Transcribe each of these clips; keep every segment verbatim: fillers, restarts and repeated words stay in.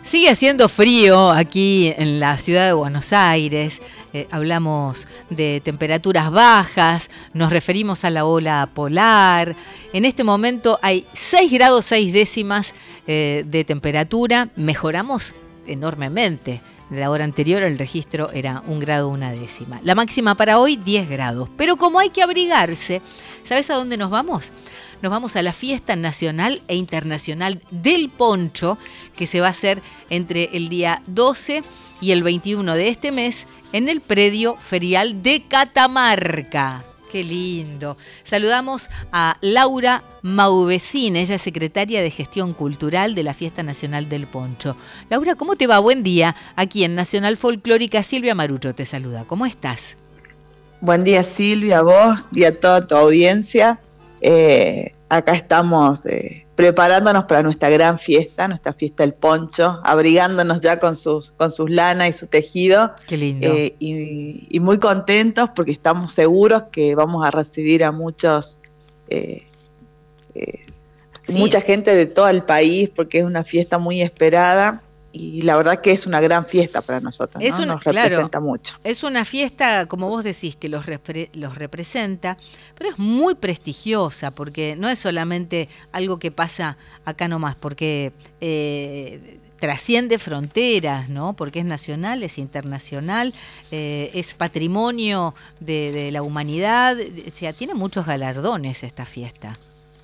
Sigue haciendo frío aquí en la ciudad de Buenos Aires, eh, hablamos de temperaturas bajas, nos referimos a la ola polar. En este momento hay seis grados seis décimas eh, de temperatura, mejoramos enormemente. La hora anterior el registro era un grado una décima. La máxima para hoy diez grados, pero como hay que abrigarse, ¿sabes a dónde nos vamos? Nos vamos a la fiesta nacional e internacional del poncho, que se va a hacer entre el día doce y el veintiuno de este mes en el predio ferial de Catamarca. ¡Qué lindo! Saludamos a Laura Mauvecín, ella es secretaria de Gestión Cultural de la Fiesta Nacional del Poncho. Laura, ¿cómo te va? Buen día. Aquí en Nacional Folclórica, Silvia Marucho te saluda. ¿Cómo estás? Buen día, Silvia, a vos y a toda tu audiencia. Eh, acá estamos eh, preparándonos para nuestra gran fiesta, nuestra fiesta del poncho, abrigándonos ya con sus, con sus lanas y su tejido. Qué lindo. Eh, y, y muy contentos porque estamos seguros que vamos a recibir a muchos, eh, eh, sí. mucha gente de todo el país, porque es una fiesta muy esperada. Y la verdad que es una gran fiesta para nosotros, ¿no? Es una, Nos representa claro, mucho. Es una fiesta, como vos decís, que los, repre, los representa, pero es muy prestigiosa, porque no es solamente algo que pasa acá nomás, porque eh, trasciende fronteras, ¿no? Porque es nacional, es internacional, eh, es patrimonio de, de la humanidad, o sea, tiene muchos galardones esta fiesta.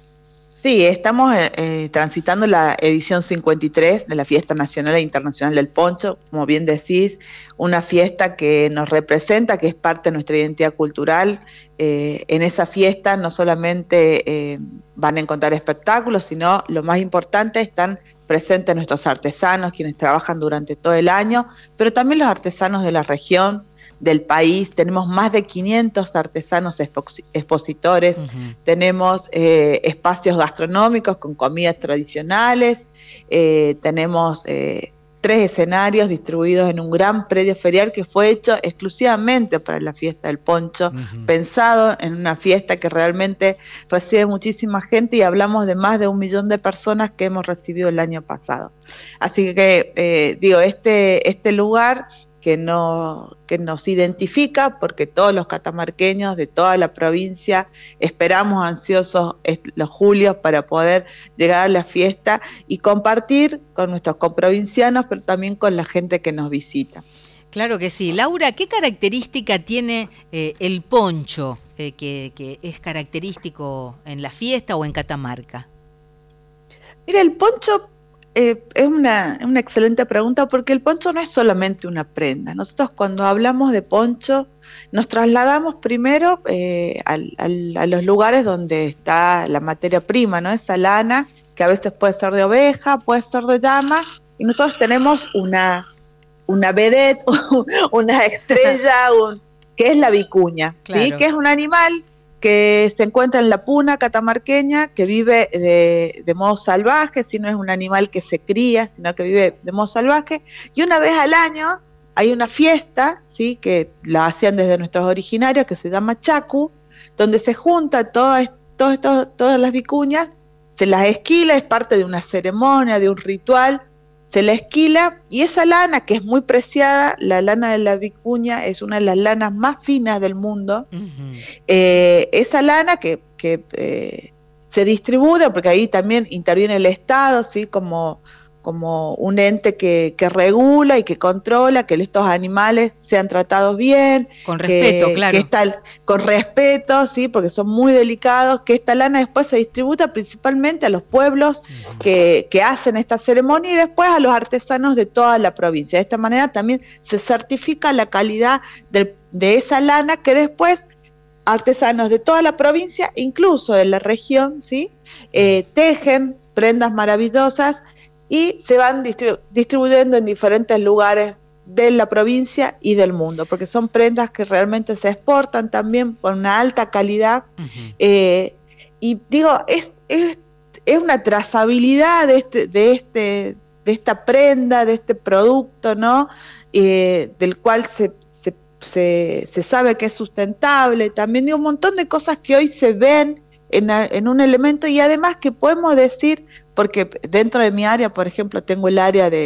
Sí, estamos eh, transitando la edición cincuenta y tres de la Fiesta Nacional e Internacional del Poncho, como bien decís, una fiesta que nos representa, que es parte de nuestra identidad cultural. Eh, en esa fiesta no solamente eh, van a encontrar espectáculos, sino lo más importante, están presentes nuestros artesanos, quienes trabajan durante todo el año, pero también los artesanos de la región, del país. Tenemos más de quinientos artesanos expositores, uh-huh. Tenemos eh, espacios gastronómicos con comidas tradicionales, eh, tenemos eh, tres escenarios distribuidos en un gran predio ferial que fue hecho exclusivamente para la fiesta del poncho, uh-huh. Pensado en una fiesta que realmente recibe muchísima gente, y hablamos de más de un millón de personas que hemos recibido el año pasado. Así que eh, digo, este, este lugar que, no, que nos identifica, porque todos los catamarqueños de toda la provincia esperamos ansiosos los julios para poder llegar a la fiesta y compartir con nuestros coprovincianos, pero también con la gente que nos visita. Claro que sí. Laura, ¿qué característica tiene eh, el poncho eh, que, que es característico en la fiesta o en Catamarca? Mira, el poncho Eh, es una, una excelente pregunta, porque el poncho no es solamente una prenda. Nosotros cuando hablamos de poncho nos trasladamos primero eh, al, al, a los lugares donde está la materia prima, ¿no? Esa lana que a veces puede ser de oveja, puede ser de llama, y nosotros tenemos una, una vedette, una estrella, un, que es la vicuña, claro. ¿Sí? Que es un animal que se encuentra en la puna catamarqueña, que vive de, de modo salvaje, si no es un animal que se cría, sino que vive de modo salvaje, y una vez al año hay una fiesta, ¿sí? Que la hacían desde nuestros originarios, que se llama Chacu, donde se junta todas, todas, todas, todas las vicuñas, se las esquila, es parte de una ceremonia, de un ritual, se la esquila, y esa lana, que es muy preciada, la lana de la vicuña es una de las lanas más finas del mundo. Uh-huh. eh, esa lana que, que eh, se distribuye, porque ahí también interviene el Estado, ¿sí? como, como un ente que, que regula y que controla que estos animales sean tratados bien, con respeto, que, claro, que está, con respeto, ¿sí? Porque son muy delicados, que esta lana después se distribuya principalmente a los pueblos uh-huh. que, que hacen esta ceremonia, y después a los artesanos de toda la provincia. De esta manera también se certifica la calidad de, de esa lana, que después artesanos de toda la provincia, incluso de la región, ¿sí? eh, tejen prendas maravillosas y se van distribu- distribuyendo en diferentes lugares de la provincia y del mundo, porque son prendas que realmente se exportan también con una alta calidad. Uh-huh. eh, y digo, es, es, es una trazabilidad de este, de este, de esta prenda, de este producto, ¿no? Eh, del cual se, se, se, se sabe que es sustentable. También digo, un montón de cosas que hoy se ven en, en un elemento, y además que podemos decir, porque dentro de mi área, por ejemplo, tengo el área de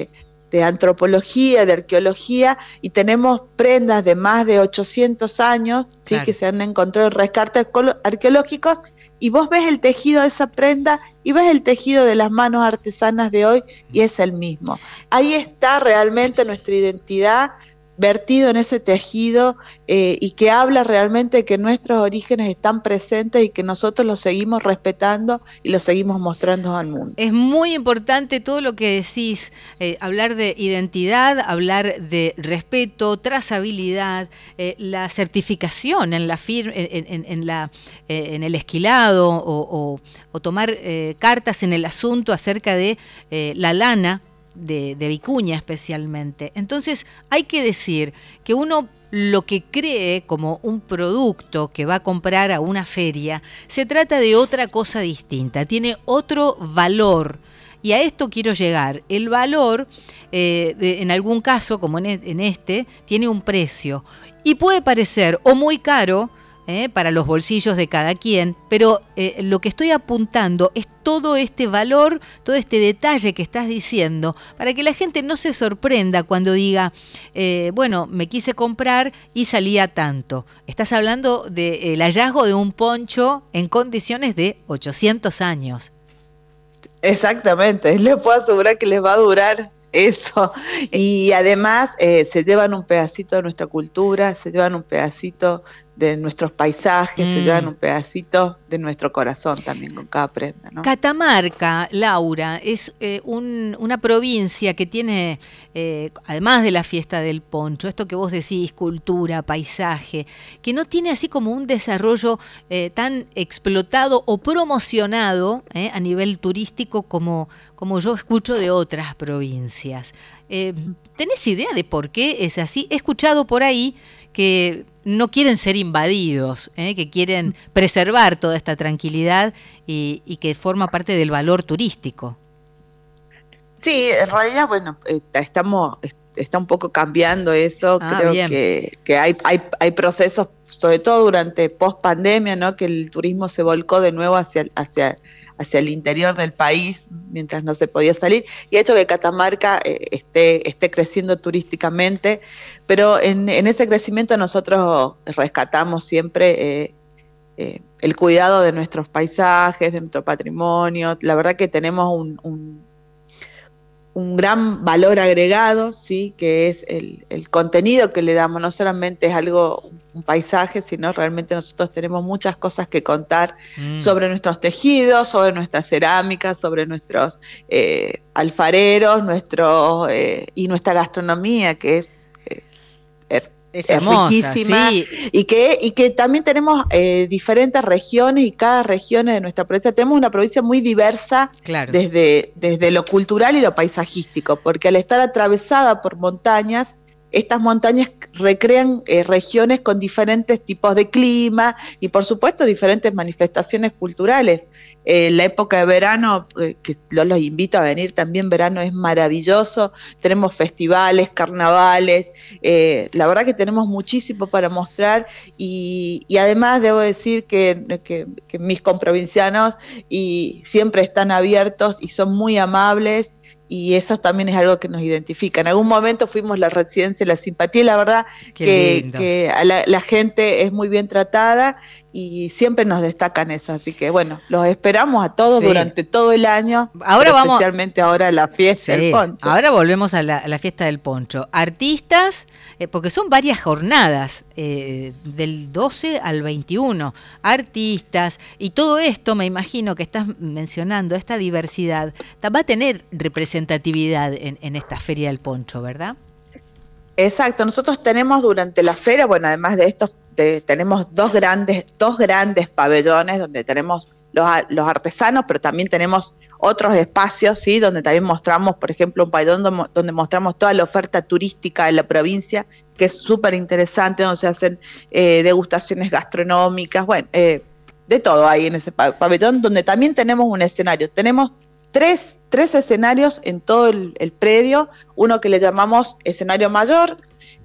de antropología, de arqueología, y tenemos prendas de más de ochocientos años, ¿sí? Claro. Que se han encontrado en rescates arqueológicos, y vos ves el tejido de esa prenda y ves el tejido de las manos artesanas de hoy y es el mismo. Ahí está realmente nuestra identidad vertido en ese tejido eh, y que habla realmente que nuestros orígenes están presentes y que nosotros los seguimos respetando y los seguimos mostrando al mundo. Es muy importante todo lo que decís, eh, hablar de identidad, hablar de respeto, trazabilidad, eh, la certificación en la fir en, en, en, la, eh, en el esquilado o, o, o tomar eh, cartas en el asunto acerca de eh, la lana, De, de vicuña especialmente. Entonces hay que decir que uno lo que cree como un producto que va a comprar a una feria, se trata de otra cosa distinta, tiene otro valor. Y a esto quiero llegar. El valor, eh, en algún caso, como en este, tiene un precio. Y puede parecer o muy caro, Eh, para los bolsillos de cada quien, pero eh, lo que estoy apuntando es todo este valor, todo este detalle que estás diciendo, para que la gente no se sorprenda cuando diga, eh, bueno, me quise comprar y salía tanto. Estás hablando del hallazgo de un poncho en condiciones de ochocientos años. Exactamente, les puedo asegurar que les va a durar eso. Y además eh, se llevan un pedacito de nuestra cultura, se llevan un pedacito de nuestros paisajes, mm. se llevan un pedacito de nuestro corazón también con cada prenda, ¿no? Catamarca, Laura, es eh, un, una provincia que tiene, eh, además de la fiesta del poncho, esto que vos decís, cultura, paisaje, que no tiene así como un desarrollo eh, tan explotado o promocionado eh, a nivel turístico como, como yo escucho de otras provincias. Eh, ¿Tenés idea de por qué es así? He escuchado por ahí que no quieren ser invadidos, ¿eh? que quieren preservar toda esta tranquilidad y, y que forma parte del valor turístico. Sí, en realidad, bueno, estamos, está un poco cambiando eso. Ah, creo bien. que, que hay, hay, hay procesos, sobre todo durante post pandemia, ¿no? Que el turismo se volcó de nuevo hacia, hacia, hacia el interior del país mientras no se podía salir, y ha hecho que Catamarca eh, esté, esté creciendo turísticamente, pero en, en ese crecimiento nosotros rescatamos siempre eh, eh, el cuidado de nuestros paisajes, de nuestro patrimonio. La verdad que tenemos un, un un gran valor agregado, sí, que es el, el contenido que le damos. No solamente es algo, un paisaje, sino realmente nosotros tenemos muchas cosas que contar mm. sobre nuestros tejidos, sobre nuestras cerámicas, sobre nuestros eh, alfareros, nuestros eh, y nuestra gastronomía, que es eh, Es, hermosa, es riquísima, sí. y que y que también tenemos eh, diferentes regiones, y cada región de nuestra provincia tenemos una provincia muy diversa, claro. desde, desde lo cultural y lo paisajístico, porque al estar atravesada por montañas, estas montañas recrean eh, regiones con diferentes tipos de clima y por supuesto diferentes manifestaciones culturales. Eh, la época de verano, eh, que los, los invito a venir también, verano es maravilloso, tenemos festivales, carnavales, eh, la verdad que tenemos muchísimo para mostrar, y, y además debo decir que, que, que mis comprovincianos y siempre están abiertos y son muy amables, y eso también es algo que nos identifica. En algún momento fuimos la residencia de la simpatía, y la verdad que, que a la, la gente es muy bien tratada y siempre nos destacan eso. Así que bueno, los esperamos a todos sí. durante todo el año, ahora vamos, especialmente ahora la fiesta sí, del poncho. Ahora volvemos a la, a la fiesta del poncho. Artistas, eh, porque son varias jornadas, eh, del doce al veintiuno, artistas, y todo esto me imagino que estás mencionando, esta diversidad, va a tener representatividad en, en esta feria del poncho, ¿verdad? Exacto, nosotros tenemos durante la feria, bueno, además de estos, de, tenemos dos grandes, dos grandes pabellones donde tenemos los, los artesanos, pero también tenemos otros espacios, ¿sí? Donde también mostramos, por ejemplo, un pabellón donde, donde mostramos toda la oferta turística de la provincia, que es súper interesante, donde se hacen eh, degustaciones gastronómicas, bueno, eh, de todo ahí en ese pabellón, donde también tenemos un escenario. Tenemos Tres, tres escenarios en todo el, el predio, uno que le llamamos escenario mayor,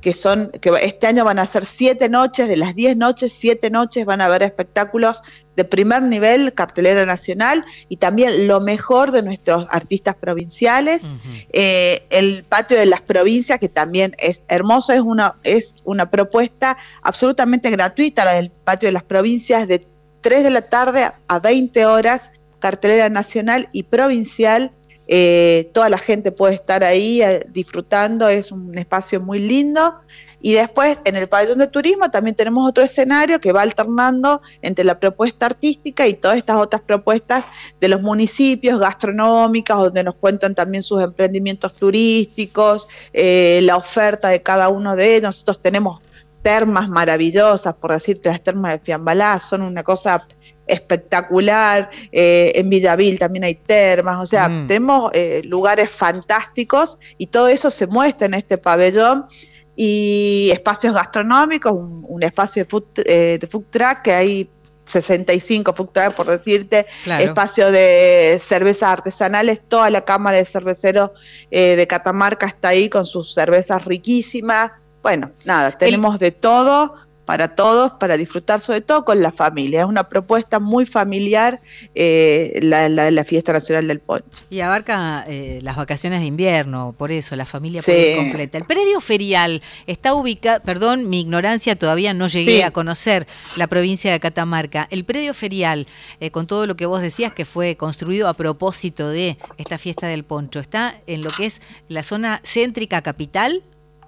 que son, que este año van a ser siete noches, de las diez noches, siete noches van a haber espectáculos de primer nivel, cartelera nacional, y también lo mejor de nuestros artistas provinciales. Uh-huh. eh, el patio de las provincias, que también es hermoso, es una, es una propuesta absolutamente gratuita, la del patio de las provincias, de tres de la tarde a veinte horas, cartelera nacional y provincial. Eh, toda la gente puede estar ahí eh, disfrutando, es un espacio muy lindo. Y después en el pabellón de turismo también tenemos otro escenario que va alternando entre la propuesta artística y todas estas otras propuestas de los municipios gastronómicas, donde nos cuentan también sus emprendimientos turísticos, eh, la oferta de cada uno de ellos. Nosotros tenemos termas maravillosas, por decirte, las termas de Fiambalá son una cosa espectacular. eh, en Villavil también hay termas, o sea, mm. tenemos eh, lugares fantásticos y todo eso se muestra en este pabellón. Y espacios gastronómicos, un, un espacio de food, eh, de food truck, que hay sesenta y cinco food truck, por decirte, claro. Espacio de cervezas artesanales, toda la cámara de cerveceros eh, de Catamarca está ahí con sus cervezas riquísimas. Bueno, nada, tenemos El... de todo para todos, para disfrutar sobre todo con la familia. Es una propuesta muy familiar, eh, la, la, la Fiesta Nacional del Poncho. Y abarca eh, las vacaciones de invierno, por eso, la familia sí. puede ir completa. El predio ferial está ubicado, perdón, mi ignorancia, todavía no llegué sí. a conocer la provincia de Catamarca. El predio ferial, eh, con todo lo que vos decías que fue construido a propósito de esta Fiesta del Poncho, ¿está en lo que es la zona céntrica capital?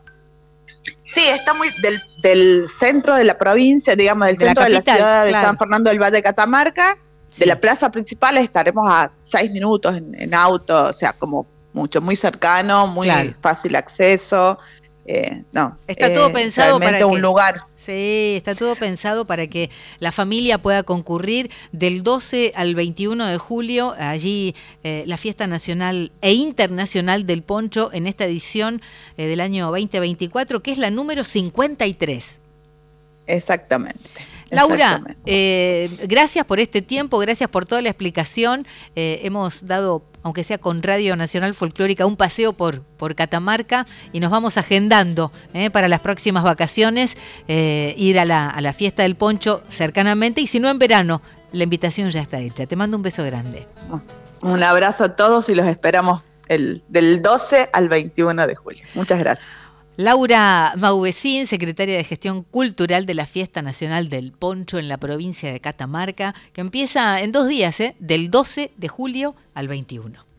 Sí, está muy del, del centro de la provincia, digamos, del de centro la capital, de la ciudad de claro. San Fernando del Valle de Catamarca. Sí. De la plaza principal estaremos a seis minutos en, en auto, o sea, como mucho, muy cercano, muy claro. fácil acceso. Eh, no, está todo eh, pensado para un que, lugar. Sí, está todo pensado para que la familia pueda concurrir del doce al veintiuno de julio, allí eh, la Fiesta Nacional e Internacional del Poncho en esta edición eh, del año veinte veinticuatro, que es la número cincuenta y tres. Exactamente. Laura, eh, gracias por este tiempo, gracias por toda la explicación. Eh, hemos dado, aunque sea con Radio Nacional Folclórica, un paseo por, por Catamarca y nos vamos agendando eh, para las próximas vacaciones, eh, ir a la, a la Fiesta del Poncho cercanamente y si no en verano, la invitación ya está hecha. Te mando un beso grande. Un abrazo a todos y los esperamos el, del doce al veintiuno de julio. Muchas gracias. Laura Mauvecín, secretaria de Gestión Cultural de la Fiesta Nacional del Poncho en la provincia de Catamarca, que empieza en dos días, ¿eh? Del doce de julio al veintiuno.